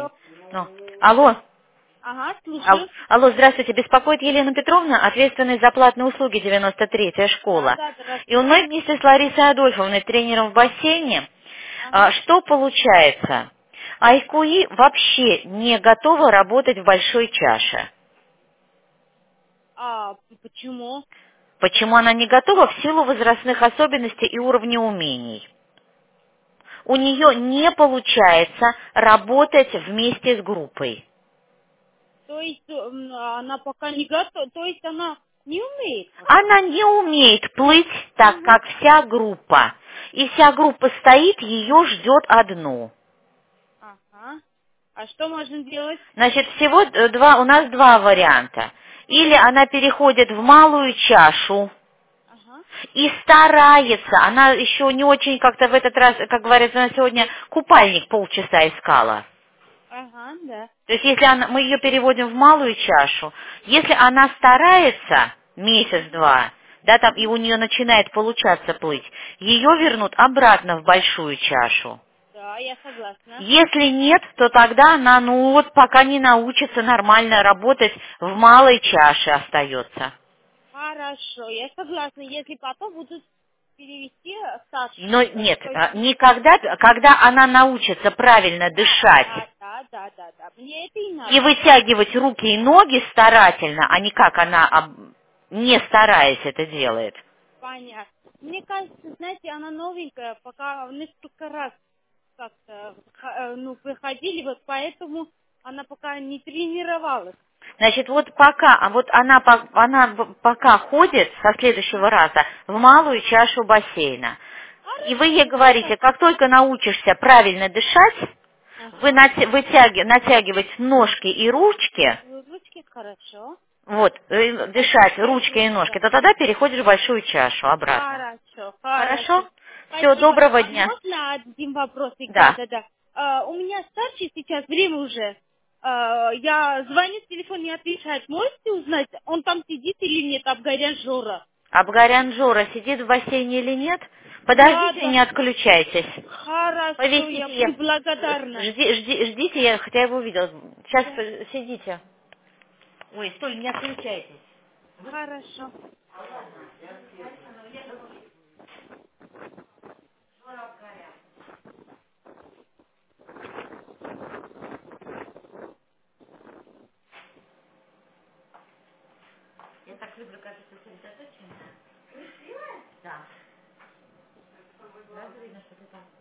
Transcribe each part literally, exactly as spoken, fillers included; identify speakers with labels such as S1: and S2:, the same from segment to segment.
S1: Алло.
S2: Ну, алло.
S1: Ага,
S2: Ал-
S1: слушаю.
S2: Алло, здравствуйте. Беспокоит Елена Петровна, ответственный за платные услуги девяносто третья
S1: Да,
S2: школа.
S1: да,
S2: И у
S1: здравствуйте.
S2: нас вместе с Ларисой Адольфовной, тренером в бассейне, а,
S1: Ага.
S2: что получается? Айкуи вообще не готова работать в большой чаше.
S1: А п- почему?
S2: Почему она не готова? В силу возрастных особенностей и уровня умений. У нее не получается работать вместе с группой.
S1: То есть м, она пока не готова, то есть она не умеет пока.
S2: Она не умеет плыть так,
S1: Угу.
S2: как вся группа. И вся группа стоит, ее ждет одну.
S1: Ага. А что можно делать?
S2: Значит, всего д- два, у нас два варианта. Или она переходит в малую чашу
S1: Ага.
S2: и старается, она еще не очень как-то в этот раз, как говорится, она сегодня купальник полчаса искала.
S1: Ага, да.
S2: То есть если она, мы ее переводим в малую чашу, если она старается месяц-два, да, там, и
S1: Угу.
S2: у нее начинает получаться плыть, ее вернут обратно в большую чашу.
S1: Да, я согласна.
S2: Если нет, то тогда она, ну вот, пока не научится нормально работать, в малой чаше остается.
S1: Хорошо, я согласна. Если потом будут перевести в старшую,
S2: Но
S1: э,
S2: нет,
S1: то есть...
S2: а, никогда, когда она научится правильно
S1: Да,
S2: дышать
S1: да, да, да, да, да. Мне это и
S2: и
S1: надо.
S2: вытягивать руки и ноги старательно, а не как она, об- не стараясь это делает.
S1: Понятно. Мне кажется, знаете, она новенькая, пока несколько раз как-то ха- э, ну, приходили, вот поэтому она пока не тренировалась.
S2: Значит, вот пока, а вот она, по- она б- пока ходит со следующего
S1: Ага.
S2: раза в малую чашу бассейна. И вы ей
S1: Хорошо,
S2: говорите,
S1: хорошо.
S2: как только научишься правильно дышать, вы
S1: Ага.
S2: нате- вытяги- натягивать ножки и ручки,
S1: Ручки хорошо.
S2: вот, э, дышать ручкой
S1: Натягивать,
S2: и ножкой,
S1: да.
S2: то тогда переходишь в большую чашу обратно.
S1: Хорошо,
S2: Хорошо?
S1: хорошо.
S2: Все,
S1: Спасибо.
S2: доброго
S1: А
S2: дня.
S1: можно один вопросик? Да,
S2: Да.
S1: да, да. А, у меня старший сейчас время уже. А, я звоню, телефон не отвечает. Можете узнать, он там сидит или нет, Абгарян Жора?
S2: Абгарян Жора сидит в бассейне или нет?
S1: Да,
S2: Подождите,
S1: да.
S2: не отключайтесь.
S1: Хорошо, я
S2: Повесите
S1: буду
S2: я.
S1: благодарна.
S2: Жди, жди, ждите, я, хотя я его увидела. Сейчас
S1: Да.
S2: э, сидите. Ой, стой, не отключайтесь.
S1: Хорошо.
S2: Я так люблю, кажется, сосредоточенно. Да. Сразу видно, что ты там.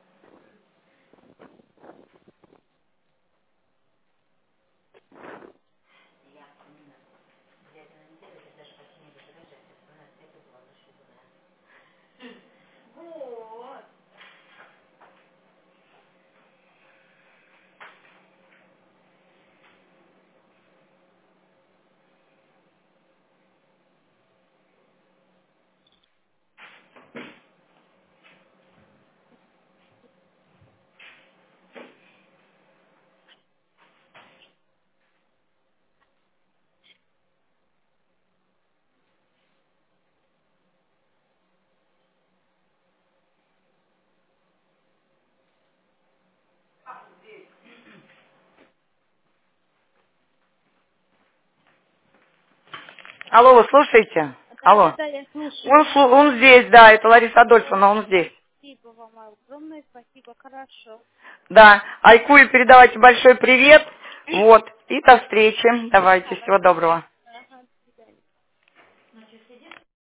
S2: Алло, вы слушаете?
S1: Да, да,
S2: Алло.
S1: да, я слушаю.
S2: Он, слу- он здесь, да, это Лариса Адольфовна, он здесь.
S1: Спасибо вам огромное, спасибо, хорошо.
S2: Да, Айкую передавайте большой привет. Вот. И до встречи. Давайте, всего
S1: Хорошо.
S2: доброго.
S1: Ага, до свидания.